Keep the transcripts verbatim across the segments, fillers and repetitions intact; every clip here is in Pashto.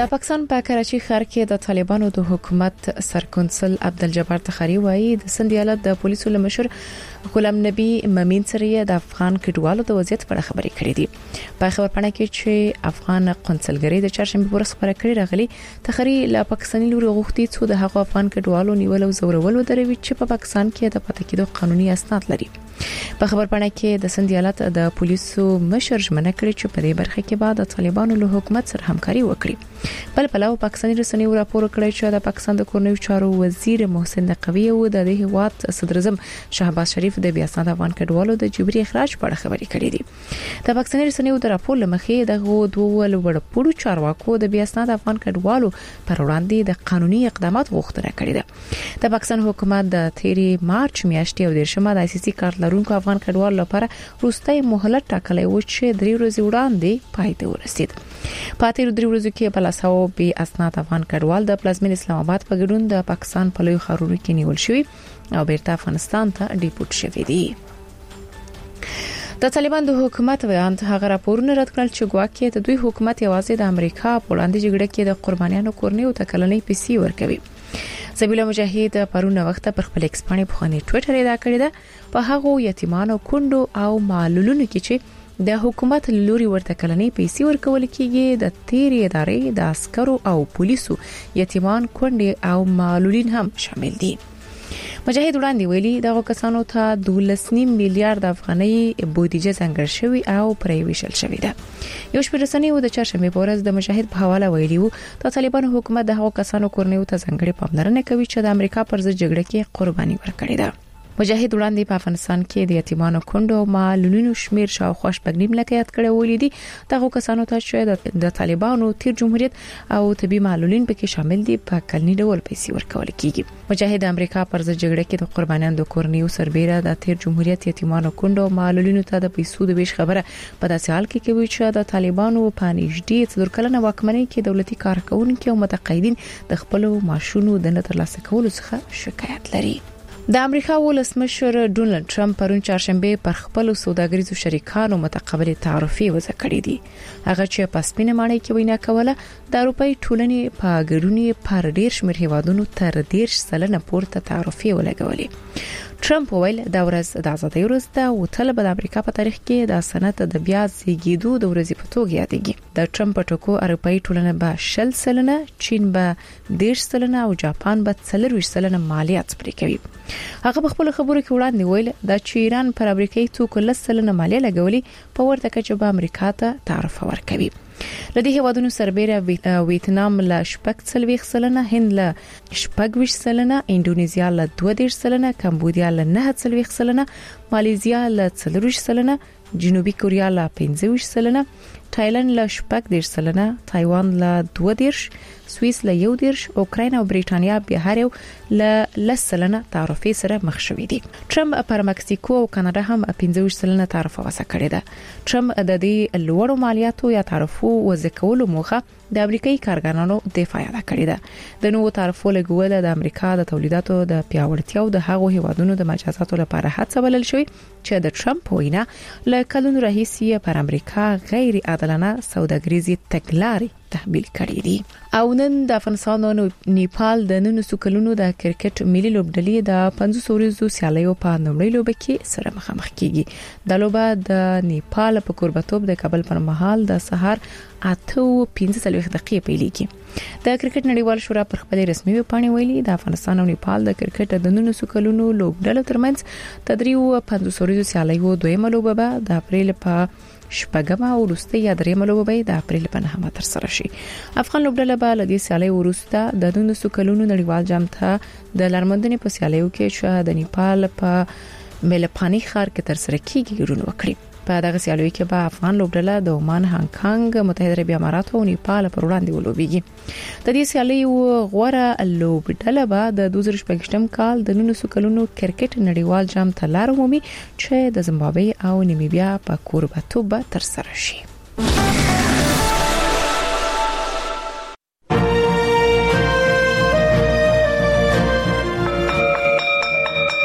د پاکستان په کراچي ښار کې د طالبانو د حکومت سرکونسل عبدالجبار تخاری وایي د سند ایالت د پولیسو لمشر غلام نبی ممین سره د افغان کډوالو د وضعیت په اړه خبرې کړې دي. په خبرپاڼه کې چې افغان قونسلګری د چهارشنبه ورځ خبره کړې راغلي تخاری له پاکستاني لوري غوښتي چې د هغو افغان کډوالو نیول او زورول ودروي چې په پاکستان کې د پاتې کېدو قانوني اسناد لري. په خبرپاڼه کې د سند ایالت د پولیسو مشر ژمنه کړې چې په دې برخه کې بعد د طالبانو له حکومت سره همکاري وکړي. بل پلاو پاکستاني رسنیو راپور کړی چې د پاکستان د کورنیو چارو وزیر محسن نقوی او د هیواد صدر اعظم شهباز شریف د بیا اسناد افغان کډوالو د جبري اخراج په اړه خبرې کړې دي. د پاکستاني رسنیو د راپور لمخې د دوه لوړپوړو چارواکو د بیا اسناد افغان کډوالو پر وړاندې د قانوني اقدامات غوښتنه کړې ده. د پاکستان حکومت د تیری مارچ میاشتې او د شمال د سیاسي کارت لرونکو افغان کډوالو لپاره وروستي مهلت ټاکلی و چې درې ورځې وړاندې پای ته ورسید. په تیر درې ورځو کې په لاسو به اسناد افغان کډوال د پلازمین اسلام آباد په ګډون د پاکستان په لوی ښارونو کې نیول شوی او بیرته افغانستان ته ډیپورټ شوی دي. د طالبان د حکومت بیان هغه راپورونه رد کړل چې ګواکې د دوی حکومت یوازې د امریکا په وړاندې جګړه کې د قربانیانو کورنیو ته کلنۍ پیسې ورکوي. زبیلا مجاهد پرونه وخت پر خپل ایکس باندې په خاني ټوئیټر ادا کړی ده په هغه یتیمانو کندو او معلولونو کې چې د حکومت لوري ورته کلنۍ پیسې ورکول کیږي د تیری ادارې د عسکرو او پولیسو یتیمان کندې او معلولین هم شامل دي. مجاهد وړاندې ویلي دغه کسانو ته دولس نیم میلیارډ افغانۍ بودیجه ځانګړې شوی او پرې ویشل شوی ده. یو شمېر رسنیو د چهارشنبه په ورځ د مجاهد په حواله ویلي وو د طالبانو حکومت د هغو کسانو کورنیو ته ځانګړې پاملرنه کوي چې د امریکا پر ضد جګړه کې قرباني ورکړي ده. مجاهد وړاندې په افغانستان کې د یتیمانو کندو او معلولینو شمیر شاوخوا شپږ نیم لکه یاد کړی ولیدي دغه کسانو ته چې د طالبانو تیر جمهوریت او طبي معلولین پکې شامل دي په کلنی ډول پیسې ورکول کیږي. مجاهد امریکا پر ضد جګړه کې د قربانیانو د کورنیو سربېره د تیر جمهوریت یتیمانو کندو او معلولینو ته د پیسو د ویش خبره په داسې حال کې کوي چې د طالبانو په نږدې څلور کلنه واکمنۍ کې دولتي کارکونکو او متقاعدین د خپل معاشونو د نه ترلاسه کولو څخه شکایت لري. د امریکا ولسمشر ډونالد ټرمپ پرون چهارشنبه پر خپل سوداګریزو شریکانو متقابل تعارفي وضع کړې دي. هغه چې په سپینه ماڼۍ کې وینا کوله د اروپאי ټولنې په ګډونې پر ډیر شمېر هیوادونو تر ډیر سلنه پورته تعارفي ولګولې. ټرمپ ویل دا ورځ د ازادۍ ورځ ده او تل به د امریکا په تاریخ کې د سنت د بیا زیږیدو د ورځې په توګه یادېږي. د ټرمپ ټکو اروپאי ټولنه به شل سلنه، چین به ډیر سلنه او جاپان به څلور سلنه مالیات پرې کوي. هغه په خپل خبرو کې وړاندې ویل دا چې ایران پر امریکایي توکو لس سلنه مالیه لګولي په ورته کچه به امریکا ته تعرفه ورکوي. لدې هیوادونو سربېره ویتنام له شپږ څلوېښت سلنه، هند له شپږ ویشت سلنه، انډونیزیا له دوه دېرش سلنه، کمبودیا له نه څلوېښت سلنه، مالیزیا له څلور ویشت سلنه، جنوبي کوریا له پنځه ویشت سلنه، تایلند له شپږ دېرش سلنه، تایوان له دوه دېرش، سوئیس له یو دېرش، اوکراین او بریټانیا به هر یو له لس سلنه تعرفه سره مخ شوي دي. ټرمپ پر مکسیکو او کاناډا هم پنځه ویشت سلنه تعرفه وسه کړې ده. ټرمپ د دې لوړو مالیاتو یا تعرفو وضع کولو موخه د امریکایي کارګرانو دفاع یاد کړې ده. د نوو تعرفو لګول د امریکا د تولیداتو د پیاوړتیا او د هغو هیوادونو د مجازاتو لپاره هڅه بلل شوی چې د ټرمپ وینا له کلونو راهیسې پر امریکا غیر عادلانه سوداګریزي تګلارې تحمیل کړې دي. او نن د افغانستان او نیپال د نن سکلونو د کرکټ ملي لوبډلې د پنځوس ورځو سیالیو په نومړي لوبه کې سره مخامخ کیږي. د لوبه د نیپال په کوربتوب د کابل پر مهال د سهار اته پنځه څلوېښت دقیقې پیلېږي. د کرکټ نړیوال شورا پر خپل رسمي ویبپاڼه ویلي د افغانستان او نیپال د کرکټ د نن سکلونو لوبډلو ترمنځ تدریو پنځوس ورځو سیالیو دویمه لوبه به د اپریل په شپږمه او وروسته یا درېمه لوبه به د اپریل په نهمه تر سره شي. افغان لوبډله به له دې سیالۍ وروسته د نن سکلونو نړیوال جام ته د لارمندنې په سیالیو کې چې د نیپال په ملپانی ښار کې تر سره کیږي ګډون وکړي. په دغه سیالیو کې به افغان لوبډله د عمان، هانګ کانګ، متحده عربي امارات او نیپال پر وړاندې ولوبېږي. د دې سیالیو غوره لوبډله به د دوه زره شپږم کال د نن سکلونو کرکټ نړیوال جام ته لار مومي چې د زیمبابوې او نمیبیا په کوربتوب تر سره شي.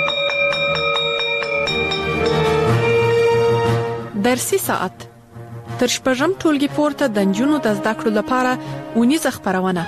درسي ساعت تر شپږم ټولګي پورته د نجونو د زده کړو لپاره اونیزه خپرونه.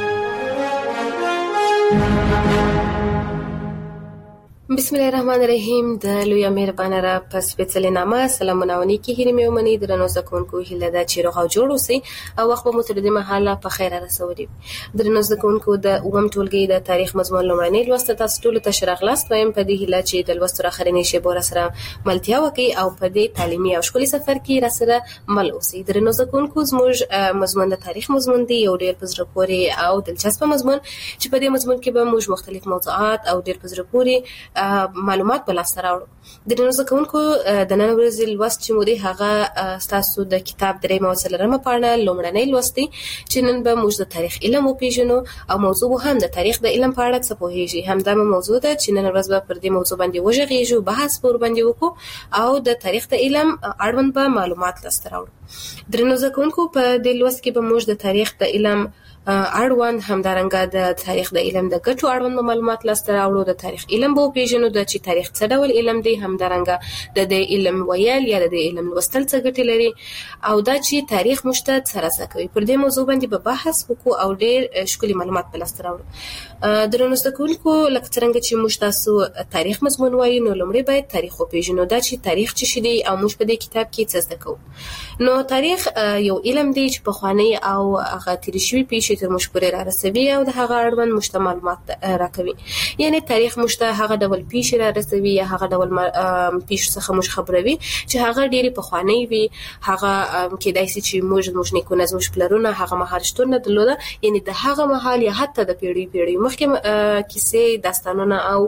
بسم الله الرحمن الرحیم. د لوی مهربانه را پس سپیڅلې نامه سلامونه ونی کې هیله مې ومني درنو زکونکو هیله دا چې روغ او جوړ اوسئ او وخت به مو تر دې مهاله په خیر رسولي. درنو زکونکو د اووم ټولګي د تاریخ مضمون لومړنی لوست تاسو ټول ته شراغلاست وایم په دې هیله چې د لوست راخرینې شی بور سره ملتیا وکي او په دې تعلیمي او ښکلي سفر کې را سره مل اوسئ. درنو زکونکو زموږ مضمون د تاریخ مضمون دی یو ډېر پزره پورې او دلچسپ مضمون چې په دې مضمون کې به موږ مختلف موضوعات او ډېر پزره پورې معلومات بل سره راوړو. د نن ورځې کوونکو د نن ورځې لوست چې مو دی هغه تاسو د کتاب درېمه او څلورمه پاڼه لومړنۍ لوست دی چې نن به موږ د تاریخ علم وپېژنو او موضوع هم د تاریخ د علم په اړه څه پوهیږي. همدا موضوع ده چې نن ورځ به پر دې موضوع باندې وژغېږو، بحث پر باندې وکړو او د تاریخ د علم اړوند به معلومات لاسته راوړو. درنو زده کوونکو په دې لوست کې به موږ د تاریخ د علم اړوند همدارنګه د تاریخ د علم د ګټو اړوند معلومات لاسته راوړو. د تاریخ علم به وپېژنو د چې تاریخ څه ډول علم دی، همدارنګه د دې علم ویل یا د علم لوستل څه ګټې لري او دا چې تاریخ موږ ته څه رازده کوي. پر دې موضوع باندې به بحث وکړو او ډېر ښکلي معلومات به لاسته راوړو. درنو زده کوونکو لکه څرنګه چې موږ تاسو تاریخ مضمون وایو نو لومړی باید تاریخ وپېژنو، دا چې تاریخ څه شی دی او موږ په دې کتاب کې څه زده کوو. نو تاریخ یو علم دی چې پخوانی او هغه تیر شوي پیښې تر موږ پورې را رسوي او د هغه اړوند موږ ته معلومات راکوي. یعنی تاریخ موږ ته هغه ډول پیښې را رسوي یا هغه ډول پیښو څخه موږ خبروي چې هغه ډېرې پخوانۍ وي، هغه کېدای شي چې موږ زموږ نیکونه زموږ پلرونه هغه مهال شتون نه درلوده، یعنی د هغه مهال یا حتی د پیړۍ پیړۍ مخکې کیسې، داستانونه او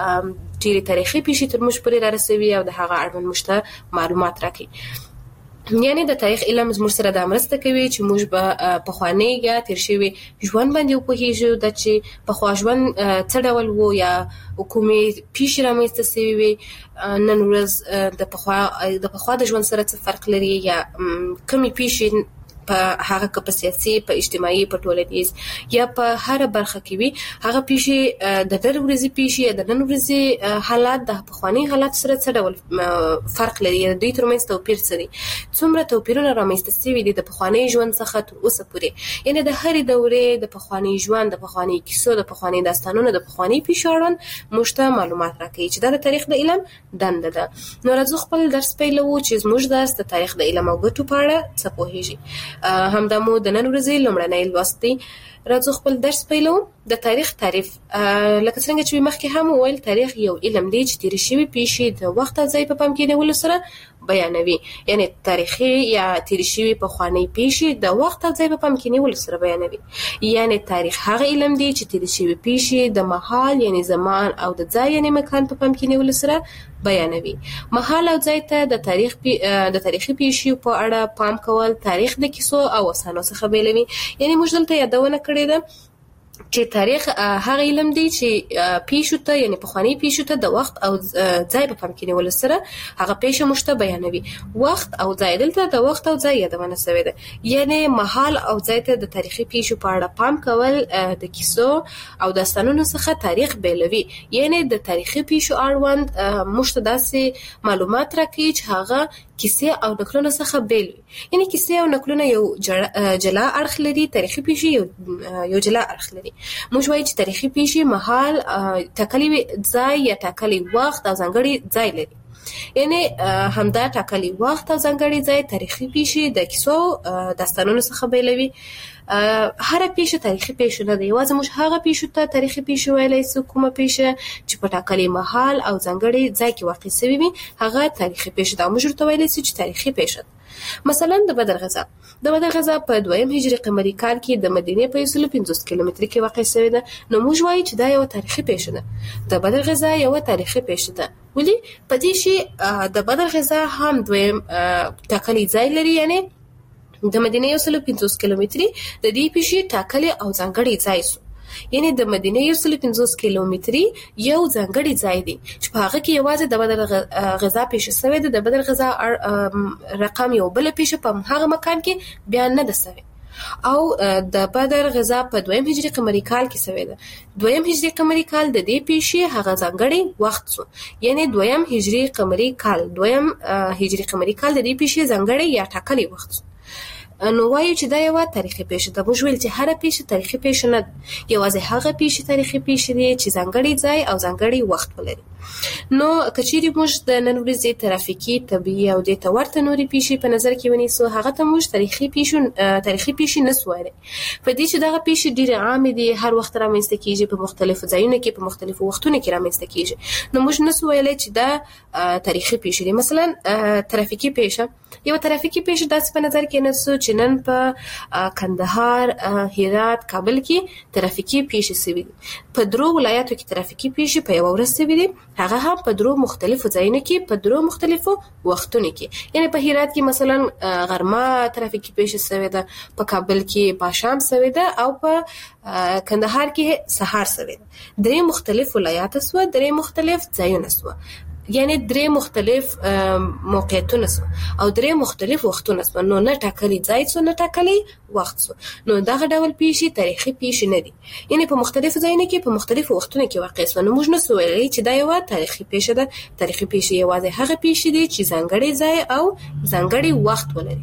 ډېرې تاریخي پیښې تر موږ پورې را رسوي او د هغه اړوند موږ ته معلومات راکوي. یعنی د تاریخ علم زموږ سره دا مرسته کوي چې موږ به پخوانی یا تیر شوي ژوند باندې وپوهیږو، د چې پخوا ژوند څه ډول وو یا کومې پیښې رامنځته سوي وي، نن ورځ د پخوا د پخوا د ژوند سره څه فرق لري یا کومې پیښې په هغه که په سیاسي، په اجتماعي، په ټولنیز یا په هر برخه کې وي، هغه پیښې د نن ورځې پیښې یا د نن ورځې حالات د پخواني حالات سره څه ډول فرق لري یا د دوی ترمنځ توپیر څه دی، څومره توپیرونه رامنځته سوي دي د پخواني ژوند څخه تر اوسه پورې. یعنی د هرې دورې د پخواني ژوند، د پخواني کیسو، د پخواني داستانونو، د پخواني پیښو اړوند موږ ته معلومات راکوي چې دا د تاریخ د علم دنده ده. نو راځو خپل درس پیلوو چې زموږ درس د تاریخ د علم او ګټو په اړه څه پوهیږي. همدا مو د نن ورځې لومړنی لوست دی. راځو خپل درس پیلوو. د تاریخ تعریف لکه څنګه چې مخکې هم وویل، تاریخ یو علم دی چې تېرې شوي پیښې د وخت او ځای په پام کې نیولو سره بیانوي. یعنی تاریخي یا تېرې شوي پخوانۍ پیښې د وخت او ځای په پام کې نیولو سره بیانوي. یعنی تاریخ هغه علم دی چې تېرې شوي پیښې د مهال یعنی زمان او د ځای یعنی مکان په پام کې نیولو سره بیانوي. مهال او ځای ته د تاریخ د تاریخي پیښو په اړه پام کول تاریخ د کیسو او افسانو څخه بیلوي. یعنی موږ دلته یادونه کړې ده چې تاریخ هغه علم دی چې پیښو ته یعنی پخواني پیښو ته د وخت او ځای په پام کې نیولو سره هغه پیښه موږ ته بیانوي. وخت او ځای، دلته د وخت او ځای یادونه شوې ده. یعنی مهال او ځای ته د تاریخي پیښو په اړه پام کول د کیسو او داستانونو څخه تاریخ بیلوي. یعنی د تاریخي پیښو اړوند موږ ته داسې معلومات راکوي چې هغه کیسې او نقلونه څخه بیل وي. یعنی کیسې او نقلونه یو جلا اړخ لري، تاریخي پیښې یو یو جلا اړخ لري. موږ وایو چې تاریخي پیښې مهال ټاکلي ځای یا ټاکلي وخت او ځانګړي ځای لري. یعنی همدا ټاکلي وخت او ځانګړي ځای تاریخي پیښې د کیسو داستانونو څخه بیلوي. هر پیښه تاریخي پیښه نه ده، یوازې موږ هغه پیښو ته تاریخي پیښه ویلی سو کومه پیښه چې په ټاکلي مهال او ځانګړي ځای کې واقع شوې وي، هغه تاریخي پیښه ده. موږ ورته ویلی سو چې تاریخي پیښه ده. مثلا د بدر غزا د بدر غزا په دویم هجري قمري کال کې د مدینې په یو سل پنځوس کیلومتره کې واقع شوې ده. نو موږ وایو چې دا یو تاریخي پیښه ده. د بدر غزا یو تاریخي پیښه ده. ولې په دې شی د بدر غزا هم دویم ټاکلي ځای لري. یعنی د مدینې یو سل پنځوس کیلومتري د دې پیښې ټاکلي او ځانګړي ځای سو. یعنی د مدینې یو سل پنځوس کیلومتري یو ځانګړي ځای دی چې په هغه کې یوازې د بدر غزا پیښه شوې ده. د بدر غزا رقم یو بل پیښه په هغه مکان کې بیان نه ده شوی. او د بدر غزا په دویم هجری قمری کال کې شوې ده. دویم هجری قمری کال د دې پیښې هغه ځانګړی وخت سو، یعنی دویم هجری قمری کال دویم هجری قمری کال د دې پیښې ځانګړی یا ټاکلی وخت سو. نو وایو چې دا یو تاریخي پیښه ده. موږ ویل چې هر پیښه تاریخي پیښه نه، یوازې هغه پیښه تاریخي پیښه دي چې ځانګړی ځای او ځانګړی وخت ولري. نو کچېری موږ د نن ورځې ترافیکي، طبيعي او د تورته نوري پیښې په نظر کې ونیسو، هغه ته موږ تاریخي پیښه تاریخي پیښه نه سوایي. په دې چې دغه پیښې ډېر عام دي، هر وخت رامنځته کیږي، په مختلفو ځایونو کې په مختلفو وختونو کې رامنځته کیږي، نو موږ نه سوایي چې دا تاریخي پیښه دي. مثلا ترافیکي پیښه، یو ترافیکي پیښه داسې په نظر کې نه سو چې نن په کندهار، هرات، کابل کې ترافیکي پیښې سوي دي. په درو ولایتو کې ترافیکي پیښې په یو ورځ سوي دي، هغه هم په درو مختلفو ځایونو کې په درو مختلفو وختونو کې. یعنی په هرات کې مثلا غرمه ترافیکي پیښه سوي ده، په کابل کې پاشام سوي ده، او په کندهار کې سهار سوي ده. درې مختلف ولایات سو، درې مختلف ځایونه سو، یعنی درې مختلف موقعیتونه سو او درې مختلف وختونه سو. نو نه ټاکلي ځای سو، نه ټاکلي وخت سو. نو دغه ډول پیښې تاریخي پیښې نه دي، یعنی په مختلفو ځایونو کې په مختلفو وختونو کې واقع سو. نو موږ نه سو ویلای چې دا یو تاریخي پیښه ده. تاریخي پیښې یوازې هغه پیښې دي چې ځانګړی ځای او ځانګړی وخت ولري.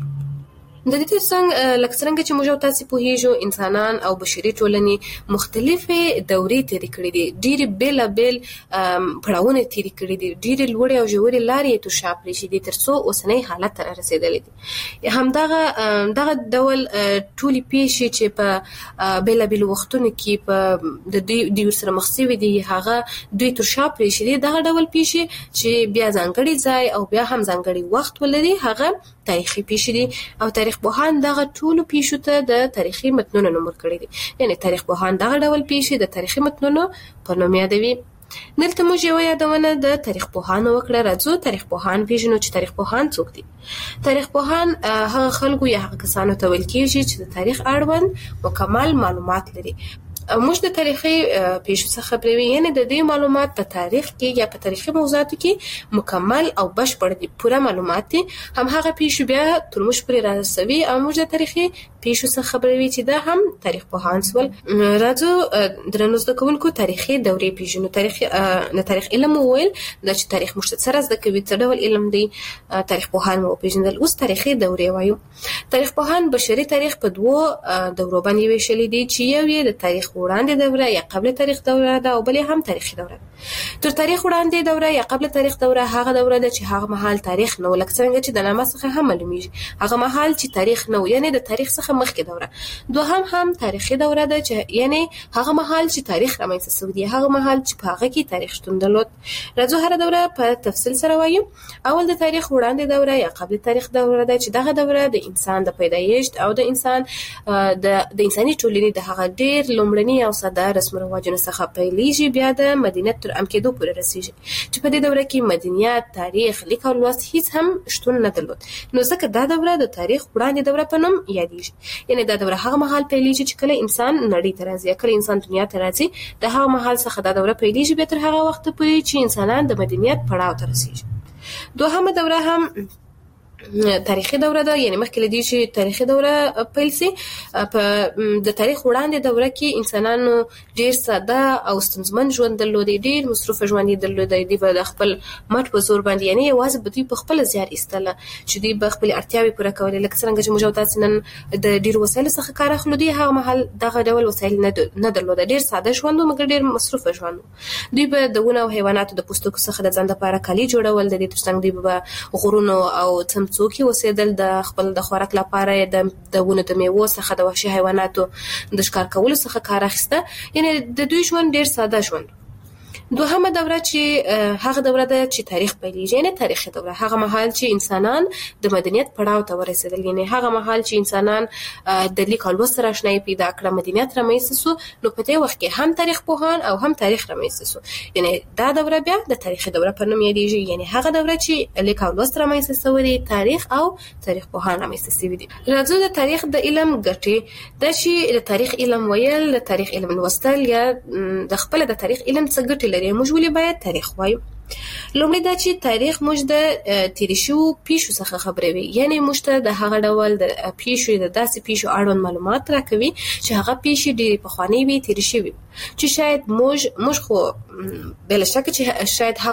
د دې ترڅنګ لکه څنګه چې موږ تاسو په هیجو انسانان او بشري ټولنې مختلفه دورې تیرې کړې دي، ډېر بیل بیل پړاوونه تیرې کړې دي، ډېر لوړې او ژورې لارې ته شاپلې شي دي ترڅو اوسنۍ حالت ته رسیدلې دي. همدغه دغه ډول ټولي پیښې چې په بیل بیل وختونو کې په د دې سره مخ شوي دي، هغه دوی تر شاپلې شي دي. دغه ډول پیښې چې بیا ځانګړي ځای او بیا هم ځانګړي وخت ولري، هغه تاریخي پیښې دي. او تاریخ پوهان دغه ټولو پیښو ته د تاریخي متنونو نوم ورکړي دي، یعنی تاریخ پوهان دغه ډول پیښې د تاریخي متنونو په نوم یادوي. دلته موږ یو یادونه د تاریخ پوهانو وکړه. راځو تاریخ پوهان پیژنو چې تاریخ پوهان څوک دي. تاریخ پوهان هغه خلکو یا هغه کسانو ته ویل کېږي چې د تاریخ اړوند مکمل معلومات لري. موږ د تاریخي پیښو څخه خبرې، یعنی د دې معلومات په تاریخ کې یا په تاریخي موضوعاتو کې مکمل او بشپړ دي، پوره معلومات دي. هم هغه پیښو بیا تر موږ پورې رارسوي او موږ د تاریخي پیښو څخه خبرې چې دا هم تاریخ پوهان سول. راځو درنو زده کوونکو تاریخي دورې پیژنو. تاریخ د تاریخ علم وویل دا چې تاریخ موږ ته سره زده کوي، څه ډول علم دی. تاریخ پوهان مو پیژندل. اوس تاریخي دورې وایو. تاریخ پوهان بشري تاریخ په دوو دورو باندې ویشل دي، چې یو یې د تاریخ وړاندې دوره یا قبل تاریخ دوره ده، او بلې هم تاریخي دوره. تر تاریخ وړاندې دوره یا قبل تاریخ دوره هغه دوره ده چې هغه مهال تاریخ نو، لکه څنګه چې د نامه څخه هم معلومیږي، هغه مهال چې تاریخ نو، یعنی د تاریخ څخه مخکې دوره. دوهم هم تاریخي دوره ده چې یعنی هغه مهال چې تاریخ رامنځته شوی دی، هغه مهال چې په هغه کې تاریخ شتون درلود. راځو هر دوره په تفصیل سره وایو. اول د تاریخ وړاندې دوره یا قبل تاریخ دوره ده چې دغه دوره د انسان د پیدایښت او د انسان د د انساني ټولنې د هغه ډېر لومړني او ساده رسم رواجونو څخه پیلېږي، بیا د مدنیت تر ام کېدو پورې رسیږي، چې په دې دوره کې مدنیت، تاریخ، لیک او لوست هیڅ هم شتون نه درلود. نو ځکه دا دوره د تاریخ وړاندې دوره په نوم یادېږي. یعنی دا دوره هغه مهال پیلېږي چې کله انسان نړۍ ته راځي، کله انسان دنیا ته راځي، د هغه مهال څخه دا دوره پیلېږي، بیا تر هغه وخت پورې چې انسانان د مدنیت پړاو ته رسیږي. دوهمه دوره هم تاریخي دوره ده، یعنی مخکې لدی چې تاریخي دوره پیل سي. په د تاریخ وړاندې دوره کې انسانانو ډیر ساده او ستونزمن ژوند درلود، ډیر مصروف ژوند درلود. دی په خپل مټ په زور باندې، یعنی یوازې به دوی په خپل زیار ایستله چې دوی به خپل اړتیاوې پوره کولې. لکه څنګه چې موږ تاسو نن د ډیر وسایل څخه کار اخلو، دی هغه مهال دغه ډول وسایل نه درلود، ډیر ساده ژوند مګر ډیر مصروف ژوند. دوی به د ونه او حیواناتو د پوستکو څخه د ځان لپاره کالي جوړول، د دې ترڅنګ دوی به غرونو او څوکي وسیدل د خپل د خوراک لپاره د دونه د میوو څخه د وحشي حیواناتو د ښکار کولو څخه کار اخیسته. یعنی د دوی ژوند ډیر ساده ژوند. دوهمه دوره چې هغه دوره ده چې تاریخ پیلېږي، یعنی تاریخي دوره، هغه مهال چې انسانان د مدنیت پړاو ته ورسېدل، یعنی هغه مهال چې انسانان د لیک او لوست سره آشنایي پیدا کړه، مدنیت رامنځته سو. نو په دې وخت کې هم تاریخ پوهان او هم تاریخ رامنځته سو. یعنی دا دوره بیا د تاریخي دوره په نوم یادېږي، یعنی هغه دوره چې لیک او لوست رامنځته سوی دی، تاریخ او تاریخ پوهان رامنځته سوي دي. راځو د تاریخ د علم ګټې. دا چې د تاریخ علم ویل، د تاریخ علم لوستل یا د خپل د تاریخ علم څه ګټې لري، موږ ولې باید تاریخ وایو؟ لومړی دا چې تاریخ موږ د تیری شو پیښو څخه خبروي، یعنی موږ ته د هغه ډول د پیښو د داسې پیښو اړوند معلومات راکوي چې هغه پیښې ډېرې پخوانۍ وي، تیری شوي، چې شاید موږ موږ خو بل شک چې شاید هغه